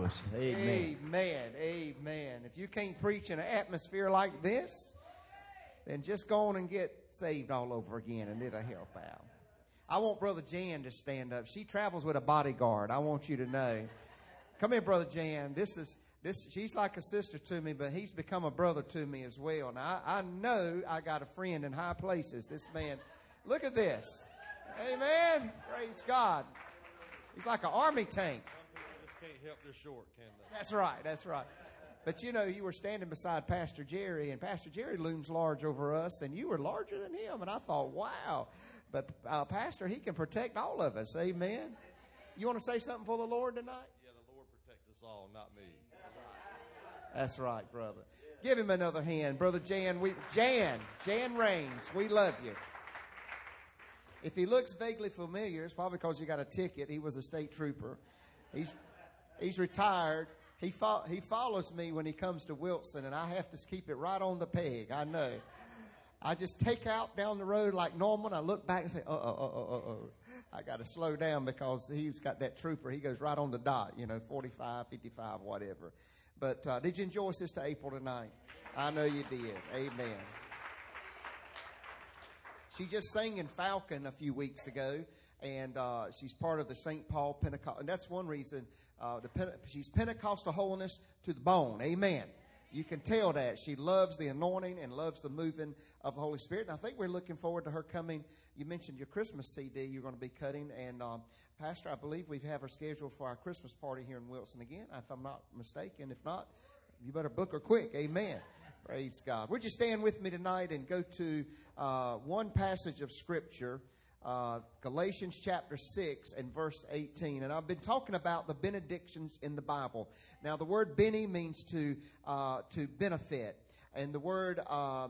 us. Amen. Amen. Amen. If you can't preach in an atmosphere like this, then just go on and get saved all over again, and it'll help out. I want Brother Jan to stand up. She travels with a bodyguard. I want you to know. Come here, Brother Jan. She's like a sister to me, but he's become a brother to me as well. Now, I know I got a friend in high places. This man, look at this. Amen. Praise God. He's like an army tank. Some people just can't help their short, can they? That's right. That's right. But you know, you were standing beside Pastor Jerry, and Pastor Jerry looms large over us, and you were larger than him. And I thought, wow. But Pastor, he can protect all of us. Amen. You want to say something for the Lord tonight? Yeah, the Lord protects us all, not me. That's right, brother. Give him another hand. Brother Jan Raines, we love you. If he looks vaguely familiar, it's probably because you got a ticket. He was a state trooper. He's retired. He follows me when he comes to Wilson, and I have to keep it right on the peg. I know. I just take out down the road like normal, and I look back and say, I got to slow down because he's got that trooper. He goes right on the dot, 45, 55, whatever. But did you enjoy Sister April tonight? I know you did. Amen. She just sang in Falcon a few weeks ago, and she's part of the St. Paul Pentecost. And that's one reason she's Pentecostal holiness to the bone. Amen. You can tell that. She loves the anointing and loves the moving of the Holy Spirit. And I think we're looking forward to her coming. You mentioned your Christmas CD you're going to be cutting. And Pastor, I believe we have her scheduled for our Christmas party here in Wilson again, if I'm not mistaken. If not, you better book her quick. Amen. Praise God. Would you stand with me tonight and go to one passage of Scripture, Galatians chapter 6 and verse 18. And I've been talking about the benedictions in the Bible. Now, the word bene means to benefit. And the word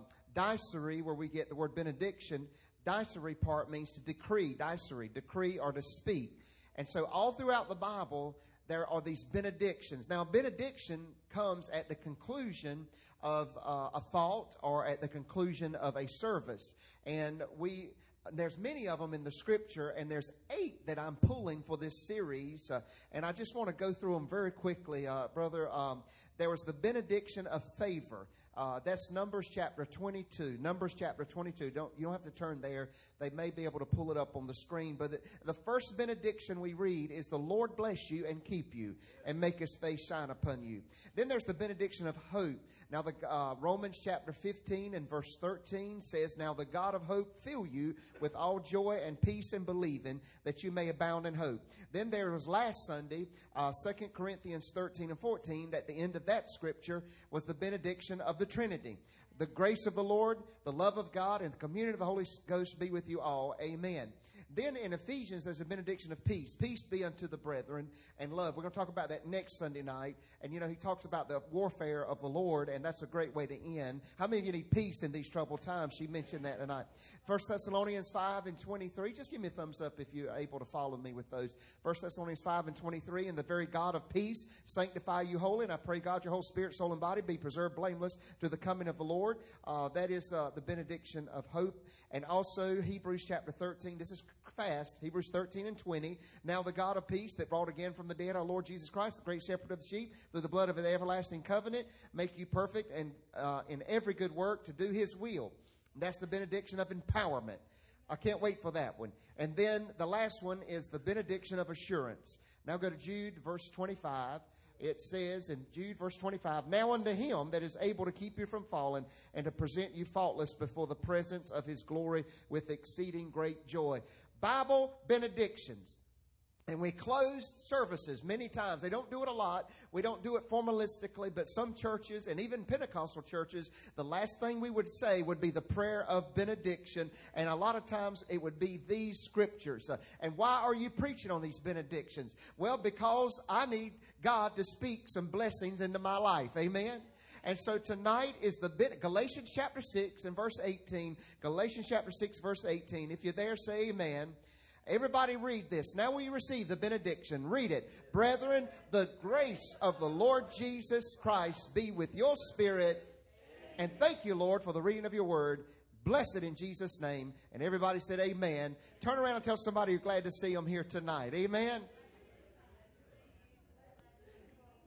dicery, where we get the word benediction, dicery part means to decree, dicery, decree or to speak. And so all throughout the Bible, there are these benedictions. Now, benediction comes at the conclusion of a thought or at the conclusion of a service. And there's many of them in the Scripture, and there's 8 that I'm pulling for this series. And I just want to go through them very quickly, brother. There was the benediction of favor. That's Numbers chapter 22. Numbers chapter 22. You don't have to turn there. They may be able to pull it up on the screen. But the first benediction we read is, the Lord bless you and keep you and make his face shine upon you. Then there's the benediction of hope. Now, the Romans chapter 15 and verse 13 says, now the God of hope fill you with all joy and peace in believing, that you may abound in hope. Then there was last Sunday, 2 Corinthians 13 and 14. At the end of that scripture was the benediction of the Trinity. The grace of the Lord, the love of God, and the communion of the Holy Ghost be with you all. Amen. Then in Ephesians, there's a benediction of peace. Peace be unto the brethren and love. We're going to talk about that next Sunday night. And, he talks about the warfare of the Lord, and that's a great way to end. How many of you need peace in these troubled times? She mentioned that tonight. 1 Thessalonians 5 and 23. Just give me a thumbs up if you're able to follow me with those. 1 Thessalonians 5 and 23. And the very God of peace sanctify you wholly. And I pray, God, your whole spirit, soul, and body be preserved blameless to the coming of the Lord. That is the benediction of hope. And also Hebrews chapter 13. This is fast. Hebrews 13 and 20. Now the God of peace that brought again from the dead our Lord Jesus Christ, the great shepherd of the sheep, through the blood of the everlasting covenant, make you perfect and in every good work to do his will. That's the benediction of empowerment. I can't wait for that one. And then the last one is the benediction of assurance. Now go to Jude verse 25. It says in Jude verse 25, now unto him that is able to keep you from falling and to present you faultless before the presence of his glory with exceeding great joy. Bible benedictions. And we close services many times. They don't do it a lot. We don't do it formalistically, but some churches and even Pentecostal churches, the last thing we would say would be the prayer of benediction. And a lot of times it would be these scriptures. And why are you preaching on these benedictions? Well, because I need God to speak some blessings into my life. Amen. And so tonight is the Galatians chapter 6 and verse 18. Galatians chapter 6 verse 18. If you're there, say amen. Everybody read this. Now will you receive the benediction? Read it. Brethren, the grace of the Lord Jesus Christ be with your spirit. And thank you, Lord, for the reading of your word. Bless it in Jesus' name. And everybody said amen. Turn around and tell somebody you're glad to see them here tonight. Amen.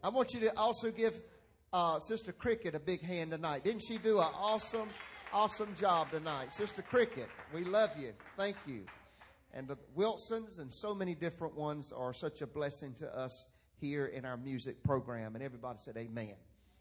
I want you to also give Sister Cricket a big hand tonight. Didn't she do an awesome job tonight? Sister Cricket, we love you. Thank you. And the Wilsons and so many different ones are such a blessing to us here in our music program. And everybody said amen.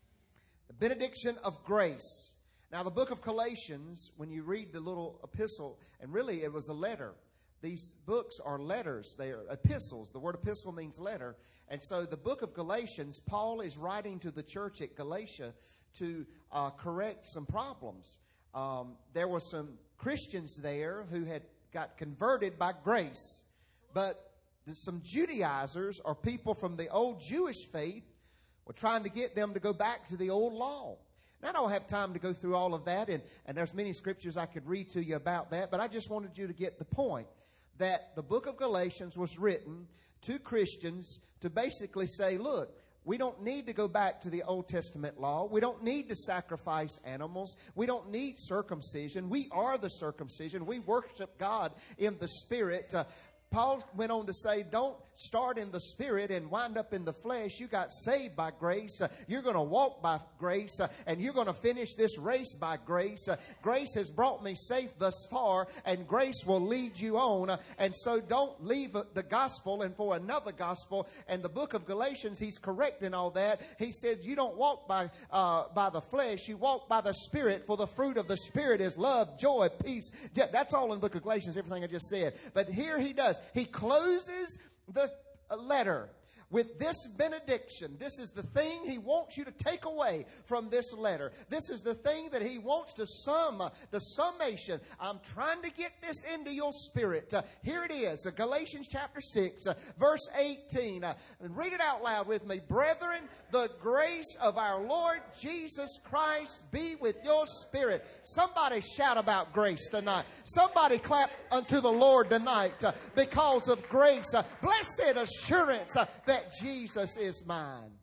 The benediction of grace. Now, the book of Galatians, when you read the little epistle, and really it was a letter. These books are letters. They are epistles. The word epistle means letter. And so the book of Galatians, Paul is writing to the church at Galatia to correct some problems. There were some Christians there who had got converted by grace. But some Judaizers, or people from the old Jewish faith, were trying to get them to go back to the old law. Now, I don't have time to go through all of that, and there's many scriptures I could read to you about that, but I just wanted you to get the point that the book of Galatians was written to Christians to basically say, look, we don't need to go back to the Old Testament law. We don't need to sacrifice animals. We don't need circumcision. We are the circumcision. We worship God in the Spirit. Paul went on to say, don't start in the Spirit and wind up in the flesh. You got saved by grace. You're going to walk by grace, and you're going to finish this race by grace. Grace has brought me safe thus far, and grace will lead you on. And so don't leave the gospel and for another gospel. And the book of Galatians, he's correcting all that. He said, you don't walk by the flesh. You walk by the Spirit, for the fruit of the Spirit is love, joy, peace. That's all in the book of Galatians, everything I just said. But here he does. He closes the letter with this benediction. This is the thing he wants you to take away from this letter. This is the thing that he wants to sum, the summation. I'm trying to get this into your spirit. Here it is, Galatians chapter 6, verse 18. Read it out loud with me. Brethren, the grace of our Lord Jesus Christ be with your spirit. Somebody shout about grace tonight. Somebody clap unto the Lord tonight because of grace. Blessed assurance that Jesus is mine.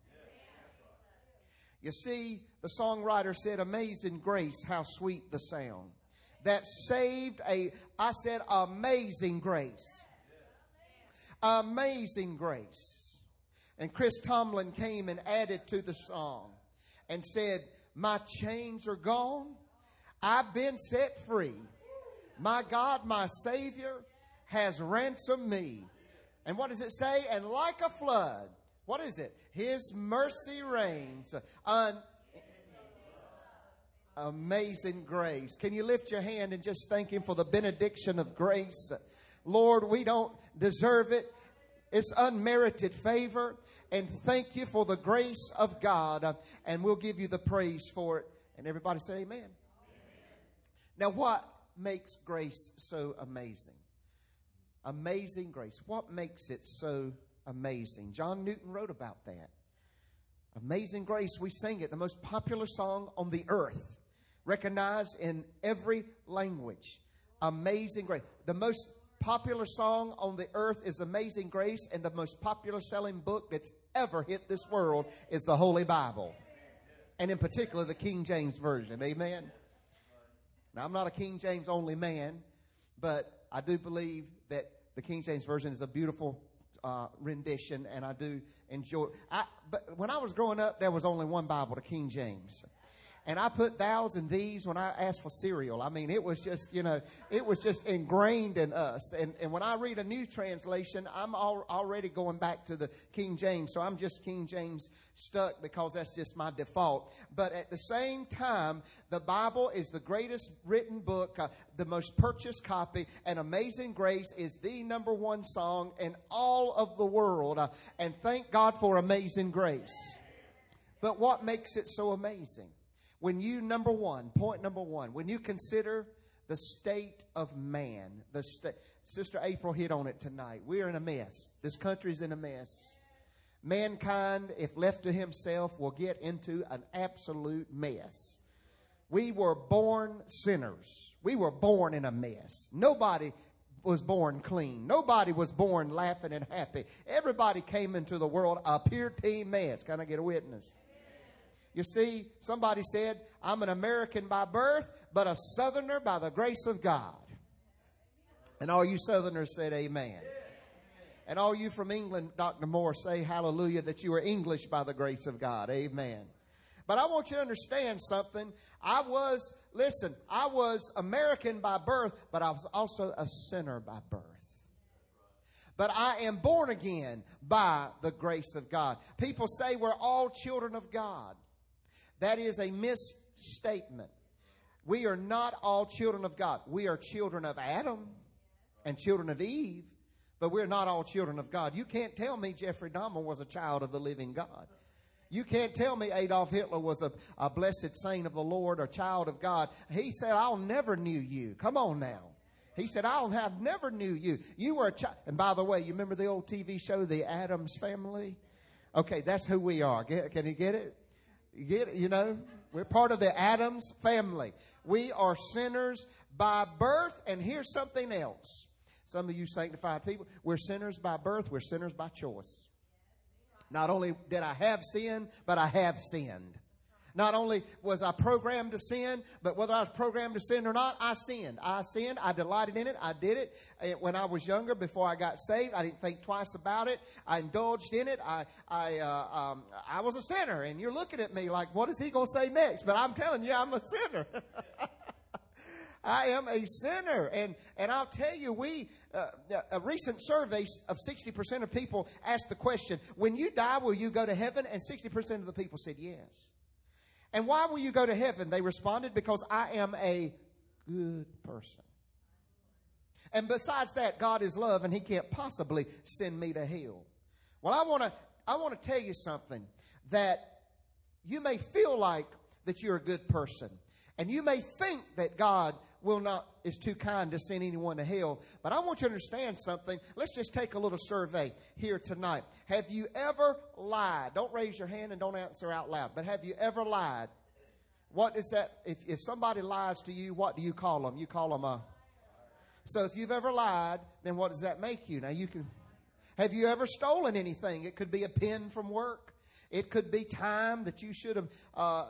You see, the songwriter said, amazing grace, how sweet the sound that saved amazing grace. Amazing grace. And Chris Tomlin came and added to the song and said, my chains are gone. I've been set free. My God, my Savior has ransomed me. And what does it say? And like a flood, what is it? His mercy reigns. Amazing grace. Can you lift your hand and just thank him for the benediction of grace? Lord, we don't deserve it. It's unmerited favor. And thank you for the grace of God. And we'll give you the praise for it. And everybody say amen. Amen. Now, what makes grace so amazing? Amazing grace. What makes it so amazing? John Newton wrote about that. Amazing grace, we sing it, the most popular song on the earth, recognized in every language. Amazing grace. The most popular song on the earth is Amazing Grace, and the most popular selling book that's ever hit this world is the Holy Bible. And in particular, the King James Version. Amen? Now, I'm not a King James only man, but I do believe that the King James Version is a beautiful rendition, and I do enjoy. But when I was growing up, there was only one Bible, the King James. And I put thous and these when I asked for cereal. I mean, it was just, it was just ingrained in us. And when I read a new translation, I'm already going back to the King James. So I'm just King James stuck because that's just my default. But at the same time, the Bible is the greatest written book, the most purchased copy, and Amazing Grace is the number one song in all of the world. And thank God for Amazing Grace. But what makes it so amazing? When you, point number one, when you consider the state of man, Sister April hit on it tonight. We're in a mess. This country's in a mess. Mankind, if left to himself, will get into an absolute mess. We were born sinners. We were born in a mess. Nobody was born clean. Nobody was born laughing and happy. Everybody came into the world a pure team mess. Can I get a witness? You see, somebody said, I'm an American by birth, but a Southerner by the grace of God. And all you Southerners said amen. And all you from England, Dr. Moore, say hallelujah that you are English by the grace of God. Amen. But I want you to understand something. I was American by birth, but I was also a sinner by birth. But I am born again by the grace of God. People say we're all children of God. That is a misstatement. We are not all children of God. We are children of Adam and children of Eve, but we're not all children of God. You can't tell me Jeffrey Dahmer was a child of the living God. You can't tell me Adolf Hitler was a blessed saint of the Lord or child of God. He said, I'll never knew you. Come on now. He said, I've never knew you. You were a child. And by the way, you remember the old TV show, The Addams Family? Okay, that's who we are. Can you get it? You get it? You know, we're part of the Addams family. We are sinners by birth. And here's something else. Some of you sanctified people, we're sinners by birth. We're sinners by choice. Not only did I have sin, but I have sinned. Not only was I programmed to sin, but whether I was programmed to sin or not, I sinned. I sinned. I delighted in it. I did it. When I was younger, before I got saved, I didn't think twice about it. I indulged in it. I was a sinner. And you're looking at me like, what is he going to say next? But I'm telling you, I'm a sinner. I am a sinner. And I'll tell you, a recent survey of 60% of people asked the question, when you die, will you go to heaven? And 60% of the people said yes. And why will you go to heaven? They responded, because I am a good person. And besides that, God is love, and He can't possibly send me to hell. Well, I want to tell you something, that you may feel like that you're a good person, and you may think that God is too kind to send anyone to hell. But I want you to understand something. Let's just take a little survey here tonight. Have you ever lied? Don't raise your hand and don't answer out loud. But have you ever lied? What is that? If somebody lies to you, what do you call them? You call them a... So if you've ever lied, then what does that make you? Now you can... Have you ever stolen anything? It could be a pen from work. It could be time that you should have,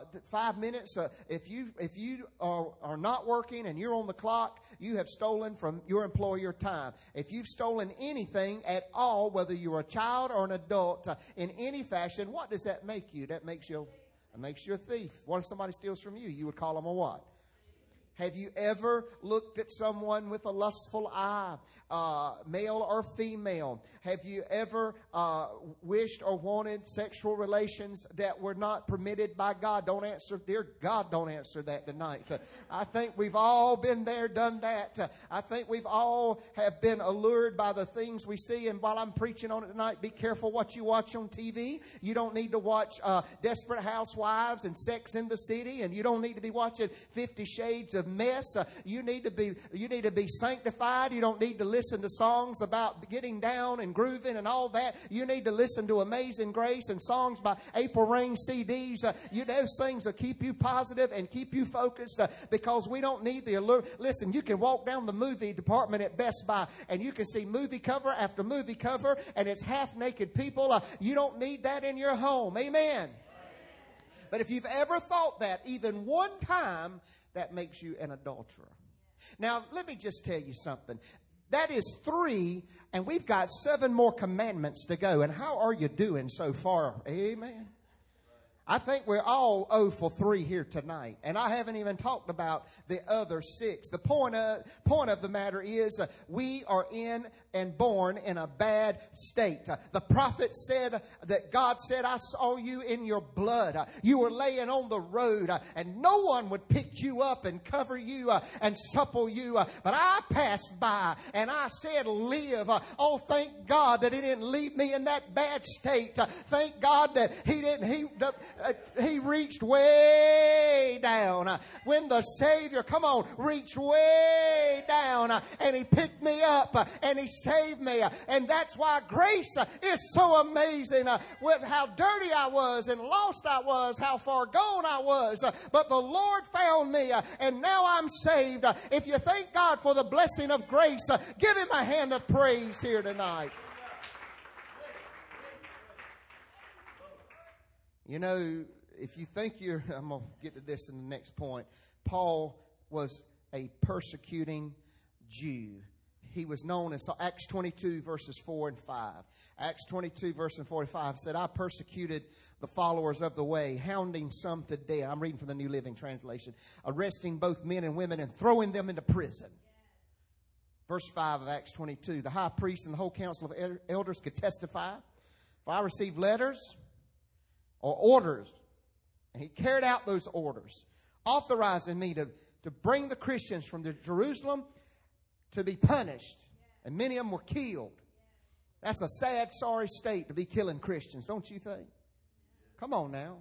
5 minutes. If you are not working and you're on the clock, you have stolen from your employer time. If you've stolen anything at all, whether you're a child or an adult, in any fashion, what does that make you? That makes you a thief. What if somebody steals from you? You would call them a what? Have you ever looked at someone with a lustful eye, male or female? Have you ever wished or wanted sexual relations that were not permitted by God? Don't answer, dear God, don't answer that tonight. I think we've all been there, done that. I think we've all have been allured by the things we see. And while I'm preaching on it tonight, be careful what you watch on TV. You don't need to watch Desperate Housewives and Sex in the City, and you don't need to be watching 50 Shades of Mess. You need to be sanctified. You don't need to listen to songs about getting down and grooving and all that. You need to listen to Amazing Grace and songs by April Rain CDs. Those things will keep you positive and keep you focused, because we don't need the allure. Listen, you can walk down the movie department at Best Buy and you can see movie cover after movie cover, and it's half naked people. You don't need that in your home. Amen. But if you've ever thought that even one time, that makes you an adulterer. Now, let me just tell you something. That is 3, and we've got 7 more commandments to go. And how are you doing so far? Amen. I think we're all 0 for 3 here tonight. And I haven't even talked about the other 6. The point of the matter is we are in and born in a bad state. The prophet said that God said, I saw you in your blood. You were laying on the road, and no one would pick you up and cover you and supple you. But I passed by and I said, live. Oh, thank God that He didn't leave me in that bad state. Thank God that He reached way down. When the Savior, reached way down, and He picked me up and He saved me. And that's why grace is so amazing. With how dirty I was and lost I was, how far gone I was. But the Lord found me, and now I'm saved. If you thank God for the blessing of grace, give Him a hand of praise here tonight. You know, if you think I'm going to get to this in the next point. Paul was a persecuting Jew. he was known as Acts 22 verses 4 and 5. Acts 22 verse 45 said, I persecuted the followers of the way, hounding some to death. I'm reading from the New Living Translation. Arresting both men and women and throwing them into prison. Verse 5 of Acts 22. The high priest and the whole council of elders could testify. For I received letters or orders, and he carried out those orders, authorizing me to bring the Christians from Jerusalem to be punished. And many of them were killed. That's a sad, sorry state to be killing Christians, don't you think? Come on now.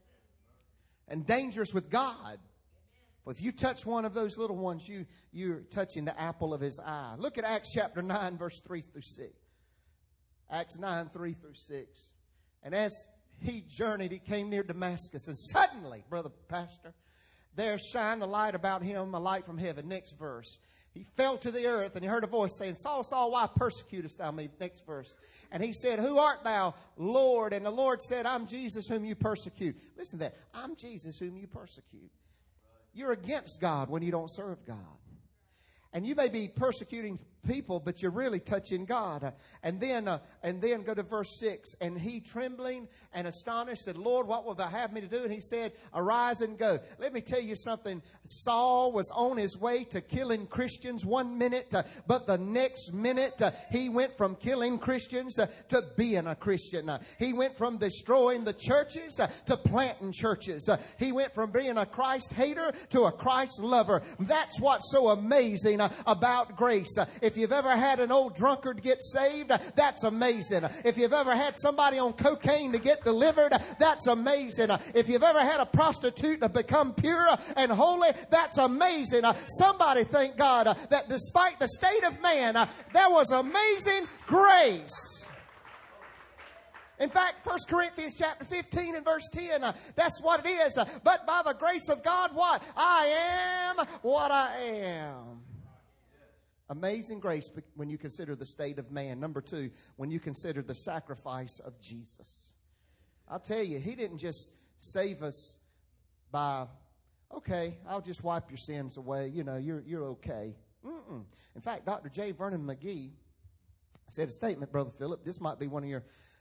And dangerous with God. For if you touch one of those little ones, you're touching the apple of his eye. Look at Acts chapter 9, verse 3 through 6. Acts 9, 3 through 6. And as he journeyed, he came near Damascus. And suddenly, brother pastor, there shined a light about him, a light from heaven. Next verse. He fell to the earth, and he heard a voice saying, Saul, Saul, why persecutest thou me? Next verse. And he said, Who art thou, Lord? And the Lord said, I'm Jesus whom you persecute. Listen to that. I'm Jesus whom you persecute. You're against God when you don't serve God. And you may be persecuting people, but you're really touching God. And then go to verse 6. And he, trembling and astonished, said, Lord, what will thou have me to do? And he said, arise and go. Let me tell you something. Saul was on his way to killing Christians 1 minute, but the next minute he went from killing Christians to being a Christian. He went from destroying the churches to planting churches. He went from being a Christ hater to a Christ lover. That's what's so amazing about grace. If you've ever had an old drunkard get saved, that's amazing. If you've ever had somebody on cocaine to get delivered, that's amazing. If you've ever had a prostitute to become pure and holy, that's amazing. Somebody thank God that despite the state of man, there was amazing grace. In fact, 1 Corinthians chapter 15 and verse 10, that's what it is. But by the grace of God, what? I am what I am. Amazing grace when you consider the state of man. Number 2, when you consider the sacrifice of Jesus. I'll tell you, he didn't just save us by, okay, I'll just wipe your sins away. You know, you're okay. In fact, Dr. J. Vernon McGee said a statement, Brother Philip. This might be one of your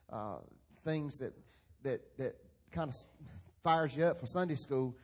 things that kind of fires you up for Sunday school.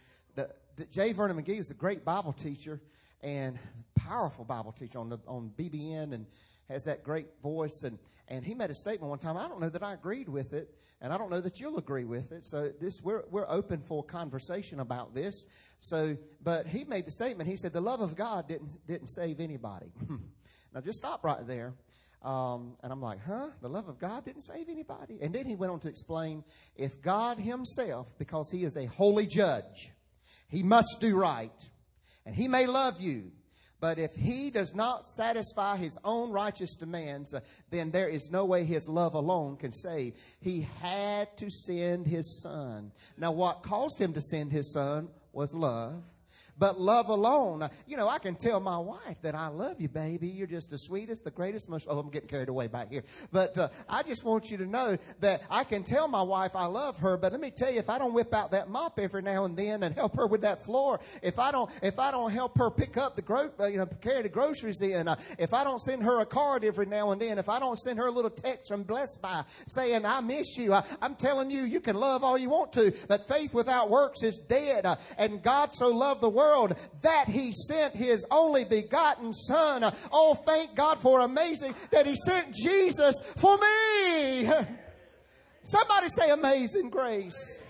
J. Vernon McGee is a great Bible teacher and powerful Bible teacher on BBN, and has that great voice. And he made a statement one time. I don't know that I agreed with it, and I don't know that you'll agree with it. So we're open for conversation about this. So, but he made the statement. He said the love of God didn't save anybody. Now just stop right there. And I'm like, the love of God didn't save anybody? And then he went on to explain, if God himself, because he is a holy judge, he must do right. And he may love you, but if he does not satisfy his own righteous demands, then there is no way his love alone can save. He had to send his son. Now, what caused him to send his son was love. But love alone, you know, I can tell my wife that I love you, baby. You're just the sweetest, the greatest, most... Oh, I'm getting carried away back here. But I just want you to know that I can tell my wife I love her. But let me tell you, if I don't whip out that mop every now and then and help her with that floor, if I don't help her pick up carry the groceries in, if I don't send her a card every now and then, if I don't send her a little text from Blessed By saying I miss you, I'm telling you, you can love all you want to, but faith without works is dead. And God so loved the world that he sent his only begotten son. Oh, thank God for amazing that he sent Jesus for me. Somebody say amazing grace.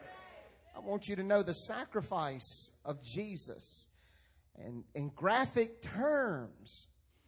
I want you to know the sacrifice of Jesus. And in graphic terms,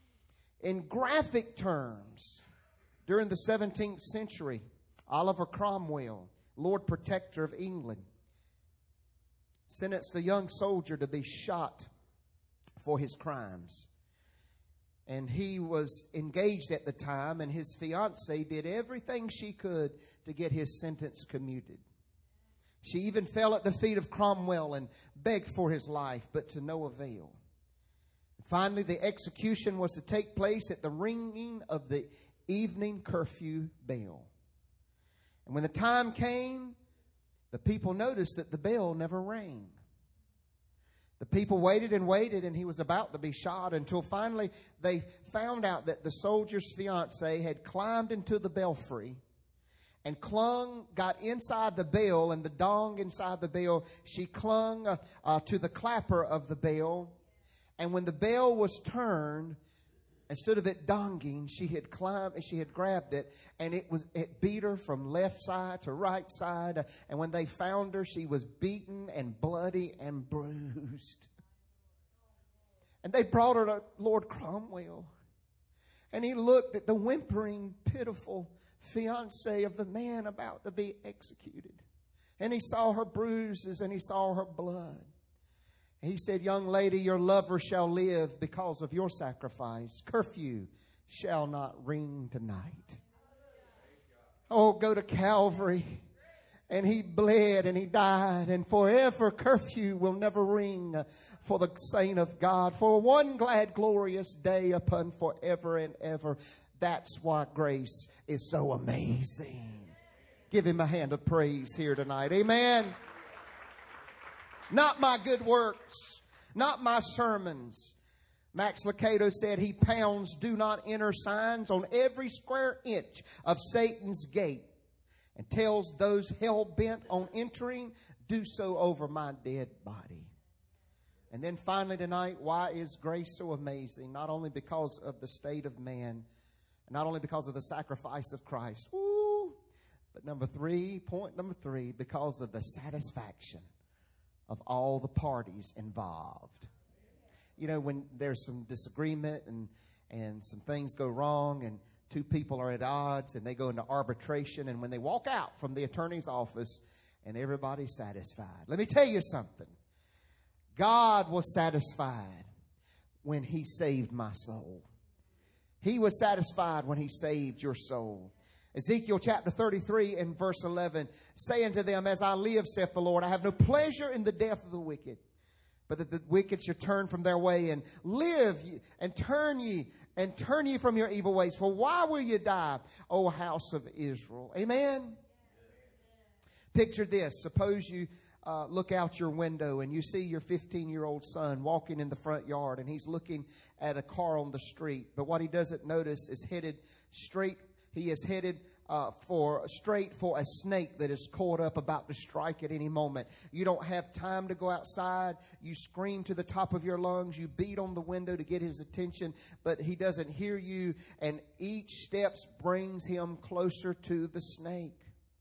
during the 17th century, Oliver Cromwell, Lord Protector of England, sentenced a young soldier to be shot for his crimes. And he was engaged at the time, and his fiancée did everything she could to get his sentence commuted. She even fell at the feet of Cromwell and begged for his life, but to no avail. Finally, the execution was to take place at the ringing of the evening curfew bell. And when the time came, the people noticed that the bell never rang. The people waited and waited, and he was about to be shot, until finally they found out that the soldier's fiancée had climbed into the belfry and got inside the bell, and the dong inside the bell. She clung to the clapper of the bell. And when the bell was turned, instead of it donging, she had grabbed it, and it beat her from left side to right side. And when they found her, she was beaten and bloody and bruised. And they brought her to Lord Cromwell. And he looked at the whimpering, pitiful fiancée of the man about to be executed. And he saw her bruises and he saw her blood. And he said, "Young lady, your lover shall live because of your sacrifice. Curfew shall not ring tonight." Oh, go to Calvary. And he bled and he died. And forever curfew will never ring for the saint of God. For one glad, glorious day upon forever and ever. That's why grace is so amazing. Give him a hand of praise here tonight. Amen. Not my good works, not my sermons. Max Lucado said he pounds "do not enter" signs on every square inch of Satan's gate and tells those hell-bent on entering, "do so over my dead body." And then finally tonight, why is grace so amazing? Not only because of the state of man, not only because of the sacrifice of Christ, but point number three, because of the satisfaction of all the parties involved. You know, when there's some disagreement and some things go wrong and two people are at odds and they go into arbitration, and when they walk out from the attorney's office and everybody's satisfied. Let me tell you something. God was satisfied when he saved my soul. He was satisfied when he saved your soul. Ezekiel chapter 33 and verse 11, saying to them, "As I live, saith the Lord, I have no pleasure in the death of the wicked, but that the wicked should turn from their way and live and turn ye from your evil ways. For why will you die, O house of Israel?" Amen. Picture this. Suppose you look out your window and you see your 15-year-old son walking in the front yard, and he's looking at a car on the street. But what he doesn't notice is he is headed straight for a snake that is caught up, about to strike at any moment. You don't have time to go outside. You scream to the top of your lungs. You beat on the window to get his attention, but he doesn't hear you. And each step brings him closer to the snake,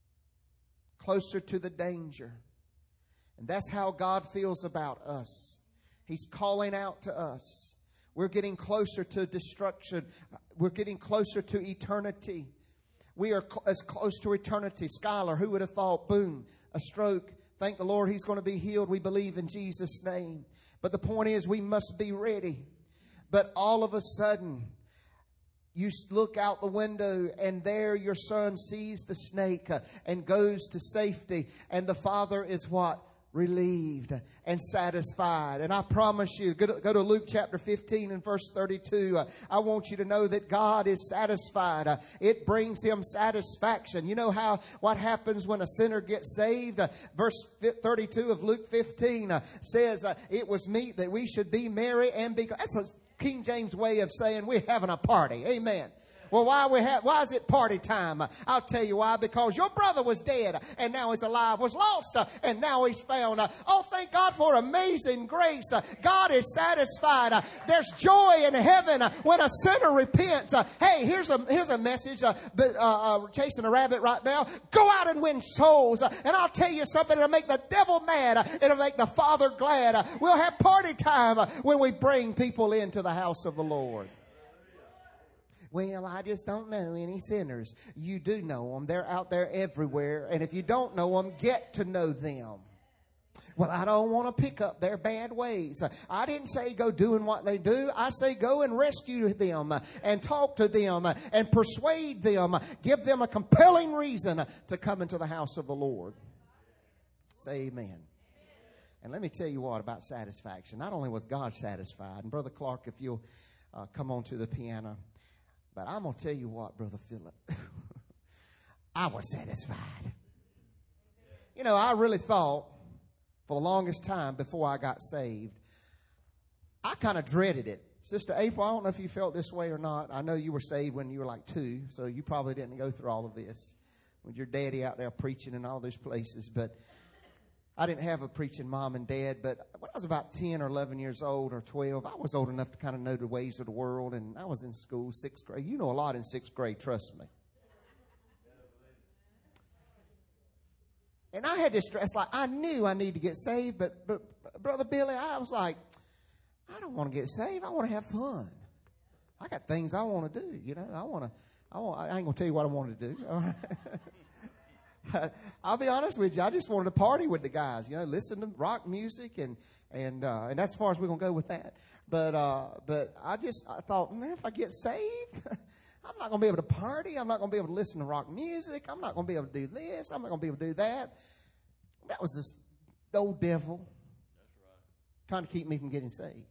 closer to the danger. And that's how God feels about us. He's calling out to us. We're getting closer to destruction. We're getting closer to eternity. We are as close to eternity. Skylar, who would have thought? Boom, a stroke. Thank the Lord he's going to be healed. We believe in Jesus' name. But the point is, we must be ready. But all of a sudden, you look out the window, and there your son sees the snake and goes to safety. And the father is what? Relieved and satisfied. And I promise you, go to Luke chapter 15 and verse 32. I want you to know that God is satisfied. It brings him satisfaction. You know what happens when a sinner gets saved? Verse 32 of Luke 15 says, "It was meet that we should be merry and be glad." That's a King James way of saying we're having a party. Amen. Well, why is it party time? I'll tell you why. Because your brother was dead and now he's alive, was lost and now he's found. Oh, thank God for amazing grace. God is satisfied. There's joy in heaven when a sinner repents. Hey, here's a message. Chasing a rabbit right now. Go out and win souls. And I'll tell you something. It'll make the devil mad. It'll make the Father glad. We'll have party time when we bring people into the house of the Lord. Well, I just don't know any sinners. You do know them. They're out there everywhere. And if you don't know them, get to know them. Well, I don't want to pick up their bad ways. I didn't say go doing what they do. I say go and rescue them and talk to them and persuade them. Give them a compelling reason to come into the house of the Lord. Say amen. And let me tell you what about satisfaction. Not only was God satisfied, and Brother Clark, if you'll come on to the piano. But I'm going to tell you what, Brother Philip, I was satisfied. You know, I really thought for the longest time before I got saved I kind of dreaded it. Sister April, I don't know if you felt this way or not. I know you were saved when you were like 2, so you probably didn't go through all of this with your daddy out there preaching in all those places. But I didn't have a preaching mom and dad. But when I was about 10 or 11 years old or 12, I was old enough to kind of know the ways of the world. And I was in school, 6th grade. You know a lot in 6th grade, trust me. And I had this stress, like I knew I needed to get saved, but Brother Billy, I was like, I don't want to get saved. I want to have fun. I got things I want to do. You know, I ain't gonna tell you what I wanted to do. All right? I'll be honest with you. I just wanted to party with the guys. You know, listen to rock music and that's as far as we're gonna go with that. But I thought, man, if I get saved, I'm not going to be able to party. I'm not going to be able to listen to rock music. I'm not going to be able to do this. I'm not going to be able to do that. That was this old devil trying to keep me from getting saved.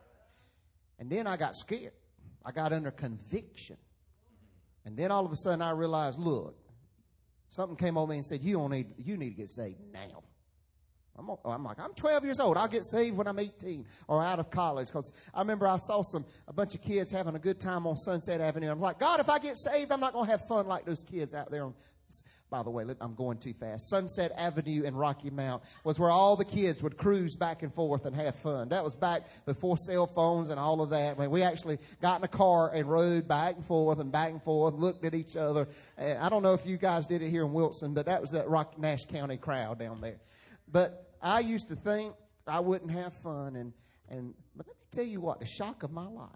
And then I got scared. I got under conviction. And then all of a sudden I realized, look, something came over me and said, you need to get saved now. I'm like, I'm 12 years old. I'll get saved when I'm 18 or out of college. Because I remember I saw a bunch of kids having a good time on Sunset Avenue. I'm like, God, if I get saved, I'm not going to have fun like those kids out there. By the way, I'm going too fast. Sunset Avenue in Rocky Mount was where all the kids would cruise back and forth and have fun. That was back before cell phones and all of that. When we actually got in a car and rode back and forth, looked at each other. And I don't know if you guys did it here in Wilson, but that was that Nash County crowd down there. But I used to think I wouldn't have fun. But let me tell you what, the shock of my life.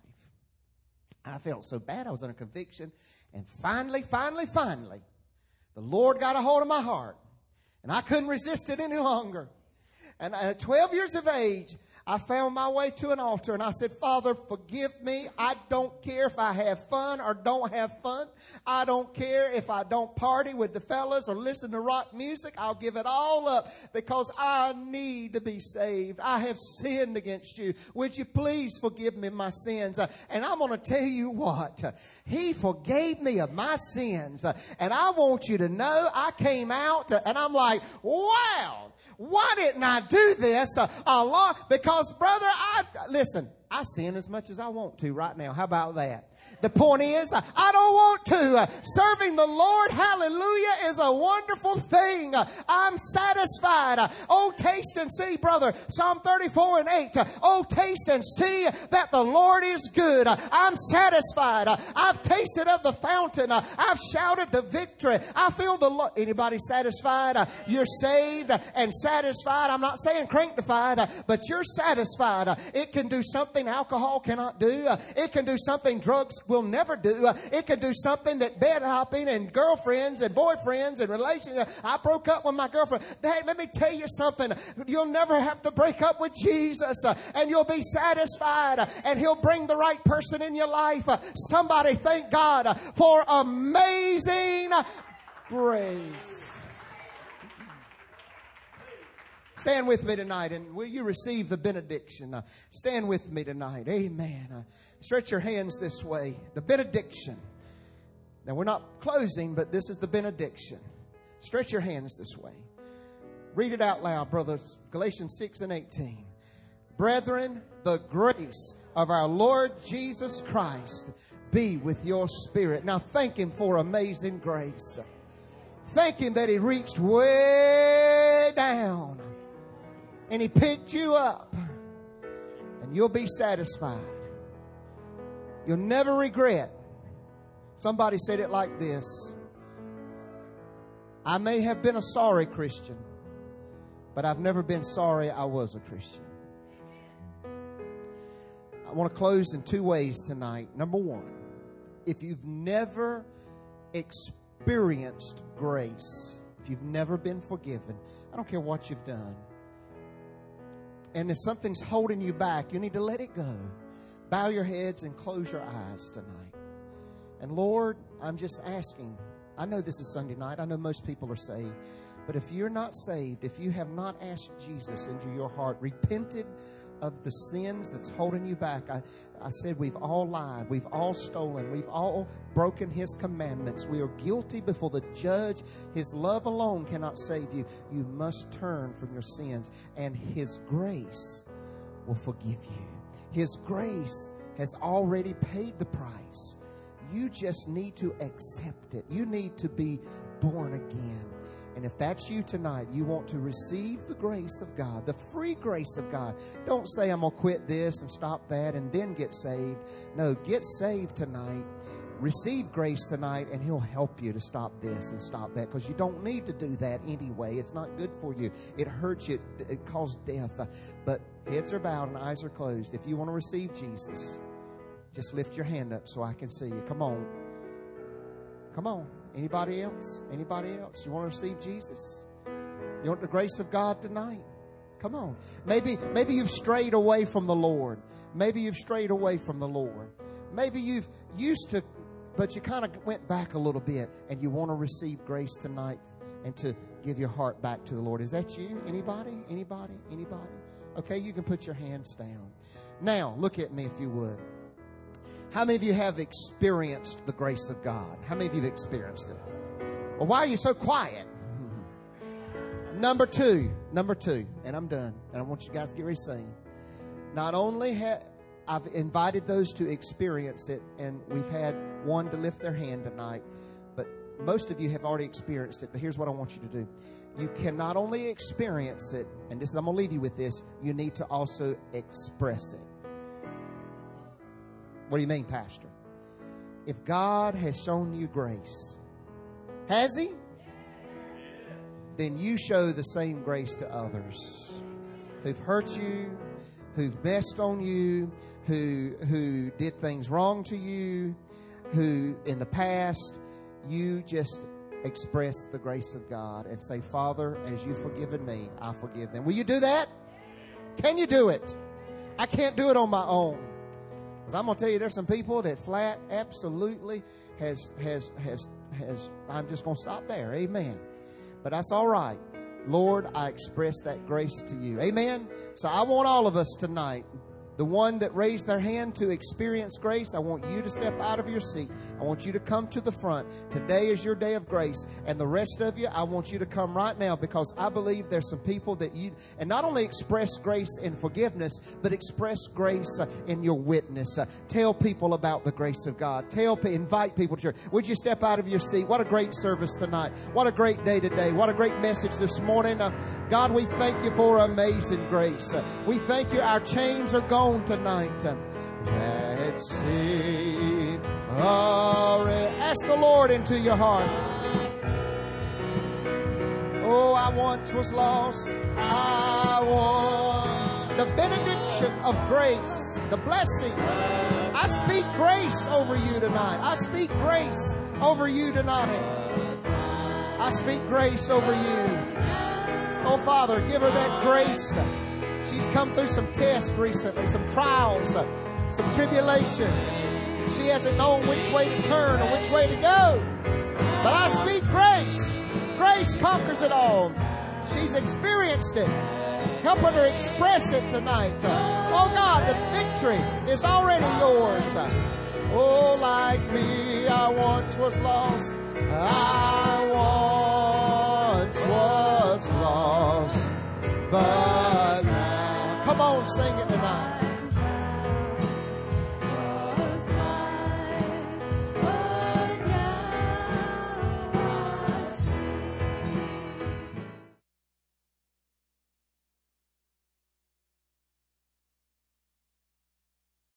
I felt so bad. I was under conviction. And finally, the Lord got a hold of my heart. And I couldn't resist it any longer. And at 12 years of age, I found my way to an altar and I said, Father, forgive me. I don't care if I have fun or don't have fun. I don't care if I don't party with the fellas or listen to rock music. I'll give it all up because I need to be saved. I have sinned against you. Would you please forgive me my sins? And I'm going to tell you what. He forgave me of my sins. And I want you to know I came out and I'm like, wow. Why didn't I do this a lot? Because, brother, listen, I sin as much as I want to right now. How about that? The point is, I don't want to. Serving the Lord, hallelujah, is a wonderful thing. I'm satisfied. Oh, taste and see, brother. Psalm 34:8. Oh, taste and see that the Lord is good. I'm satisfied. I've tasted of the fountain. I've shouted the victory. I feel the Lord. Anybody satisfied? You're saved and satisfied. I'm not saying cranktified, but you're satisfied. It can do something alcohol cannot do. It can do something drugs will never do. It can do something that bed hopping and girlfriends and boyfriends and relationships. I broke up with my girlfriend. Hey, let me tell you something. You'll never have to break up with Jesus and you'll be satisfied and He'll bring the right person in your life. Somebody thank God for amazing grace. Stand with me tonight and will you receive the benediction? Stand with me tonight. Amen. Stretch your hands this way. The benediction. Now we're not closing, but this is the benediction. Stretch your hands this way. Read it out loud, brothers. Galatians 6:18. Brethren, the grace of our Lord Jesus Christ be with your spirit. Now thank Him for amazing grace. Thank Him that He reached way down and He picked you up and you'll be satisfied. You'll never regret. Somebody said it like this. I may have been a sorry Christian, but I've never been sorry I was a Christian. I want to close in 2 ways tonight. Number 1, if you've never experienced grace, if you've never been forgiven, I don't care what you've done, and if something's holding you back, you need to let it go. Bow your heads and close your eyes tonight. And Lord, I'm just asking. I know this is Sunday night. I know most people are saved. But if you're not saved, if you have not asked Jesus into your heart, repented of the sins that's holding you back. I said we've all lied. We've all stolen. We've all broken His commandments. We are guilty before the judge. His love alone cannot save you. You must turn from your sins, and His grace will forgive you. His grace has already paid the price. You just need to accept it. You need to be born again. And if that's you tonight, you want to receive the grace of God, the free grace of God. Don't say, I'm going to quit this and stop that and then get saved. No, get saved tonight. Receive grace tonight, and He'll help you to stop this and stop that, because you don't need to do that anyway. It's not good for you. It hurts you. It causes death. But heads are bowed and eyes are closed. If you want to receive Jesus, just lift your hand up so I can see you. Come on. Come on. Anybody else? Anybody else? You want to receive Jesus? You want the grace of God tonight? Come on. Maybe you've strayed away from the Lord. Maybe you've strayed away from the Lord. Maybe you've used to, but you kind of went back a little bit, and you want to receive grace tonight and to give your heart back to the Lord. Is that you? Anybody? Anybody? Anybody? Okay, you can put your hands down. Now, look at me if you would. How many of you have experienced the grace of God? How many of you have experienced it? Well, why are you so quiet? Number two, and I'm done, and I want you guys to get ready to sing. Not only I've invited those to experience it, and we've had one to lift their hand tonight, but most of you have already experienced it. But here's what I want you to do. You can not only experience it, and this is, I'm going to leave you with this, you need to also express it. What do you mean, Pastor? If God has shown you grace, has He? Then you show the same grace to others who've hurt you, who've messed on you, who did things wrong to you, who in the past you just express the grace of God and say, Father, as you've forgiven me, I forgive them. Will you do that? Can you do it? I can't do it on my own. Because I'm going to tell you, there's some people that flat absolutely has I'm just going to stop there. Amen. But that's all right. Lord, I express that grace to you. Amen. So I want all of us tonight, the one that raised their hand to experience grace, I want you to step out of your seat. I want you to come to the front. Today is your day of grace. And the rest of you, I want you to come right now, because I believe there's some people that you, and not only express grace in forgiveness, but express grace in your witness. Tell people about the grace of God. Invite people to church. Would you step out of your seat? What a great service tonight. What a great day today. What a great message this morning. God, we thank you for amazing grace. We thank you. Our chains are gone tonight. Let's see. Ask the Lord into your heart. Oh, I once was lost. I want the benediction of grace, the blessing. I speak grace over you tonight. I speak grace over you tonight. I speak grace over you. Oh, Father, give her that grace. She's come through some tests recently, some trials, some tribulation. She hasn't known which way to turn or which way to go. But I speak grace. Grace conquers it all. She's experienced it. Help her to express it tonight. Oh God, the victory is already yours. Oh, like me, I once was lost. I once was lost. But now, come on, sing it.